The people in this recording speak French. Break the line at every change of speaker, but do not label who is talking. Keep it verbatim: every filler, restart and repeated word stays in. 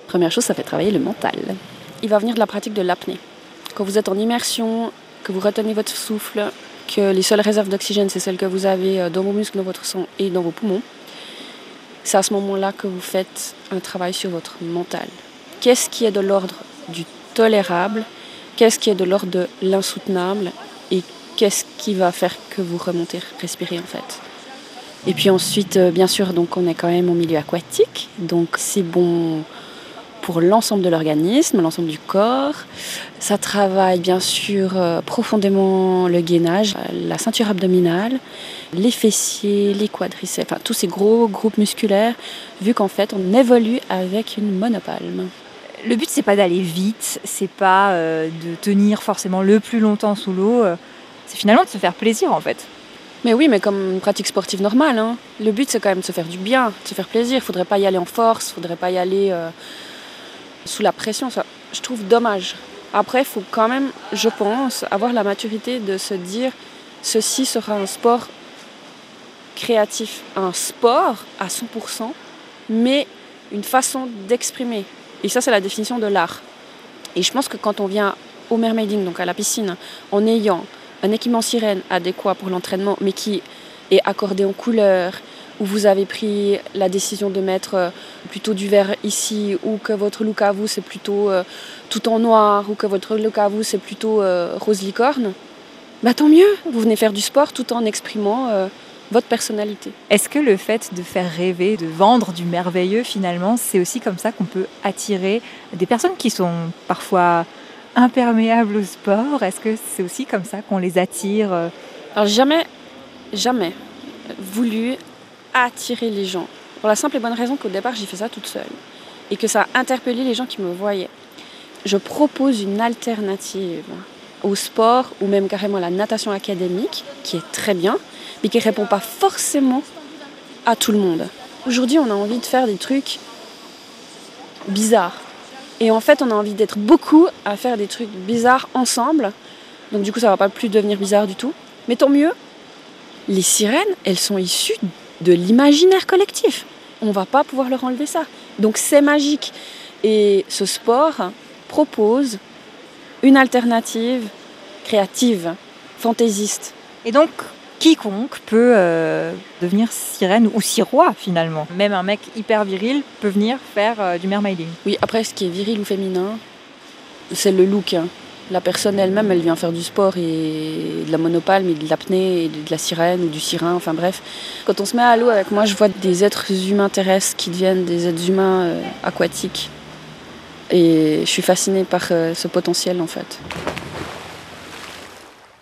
Première chose, ça fait travailler le mental. Il va venir de la pratique de l'apnée. Quand vous êtes en immersion, que vous retenez votre souffle, que les seules réserves d'oxygène, c'est celles que vous avez dans vos muscles, dans votre sang et dans vos poumons, c'est à ce moment-là que vous faites un travail sur votre mental. Qu'est-ce qui est de l'ordre du tolérable? Qu'est-ce qui est de l'ordre de l'insoutenable? Et qu'est-ce qui va faire que vous remontez, respirez en fait? Et puis ensuite, bien sûr, donc on est quand même en milieu aquatique, donc c'est bon pour l'ensemble de l'organisme, l'ensemble du corps. Ça travaille bien sûr euh, profondément le gainage, la ceinture abdominale, les fessiers, les quadriceps, enfin tous ces gros groupes musculaires, vu qu'en fait on évolue avec une monopalme.
Le but, c'est pas d'aller vite, c'est pas euh, de tenir forcément le plus longtemps sous l'eau, euh, c'est finalement de se faire plaisir en fait.
Mais oui, mais comme une pratique sportive normale, hein. Le but c'est quand même de se faire du bien, de se faire plaisir. Il faudrait pas y aller en force, il faudrait pas y aller euh, sous la pression. Ça, je trouve dommage. Après, il faut quand même, je pense, avoir la maturité de se dire ceci sera un sport créatif, un sport à cent pour cent, mais une façon d'exprimer. Et ça, c'est la définition de l'art. Et je pense que quand on vient au mermaiding, donc à la piscine, en ayant un équipement sirène adéquat pour l'entraînement, mais qui est accordé en couleurs, où vous avez pris la décision de mettre plutôt du vert ici, ou que votre look à vous c'est plutôt euh, tout en noir, ou que votre look à vous c'est plutôt euh, rose licorne, bah tant mieux, vous venez faire du sport tout en exprimant euh, votre personnalité.
Est-ce que le fait de faire rêver, de vendre du merveilleux finalement, c'est aussi comme ça qu'on peut attirer des personnes qui sont parfois imperméables au sport? Est-ce que c'est aussi comme ça qu'on les attire?
Alors jamais, jamais voulu attirer les gens. Pour la simple et bonne raison qu'au départ, j'ai fait ça toute seule. Et que ça a interpellé les gens qui me voyaient. Je propose une alternative au sport ou même carrément à la natation académique, qui est très bien, mais qui ne répond pas forcément à tout le monde. Aujourd'hui, on a envie de faire des trucs bizarres. Et en fait, on a envie d'être beaucoup à faire des trucs bizarres ensemble. Donc du coup, ça ne va pas plus devenir bizarre du tout. Mais tant mieux. Les sirènes, elles sont issues de l'imaginaire collectif. On ne va pas pouvoir leur enlever ça. Donc c'est magique. Et ce sport propose une alternative créative, fantaisiste.
Et donc, quiconque peut euh, devenir sirène ou sirois finalement. Même un mec hyper viril peut venir faire euh, du mermaiding.
Oui, après, ce qui est viril ou féminin, c'est le look. Hein. La personne elle-même, elle vient faire du sport et de la monopalme et de l'apnée et de la sirène ou du sirin, enfin bref. Quand on se met à l'eau avec moi, je vois des êtres humains terrestres qui deviennent des êtres humains euh, aquatiques. Et je suis fascinée par euh, ce potentiel en fait.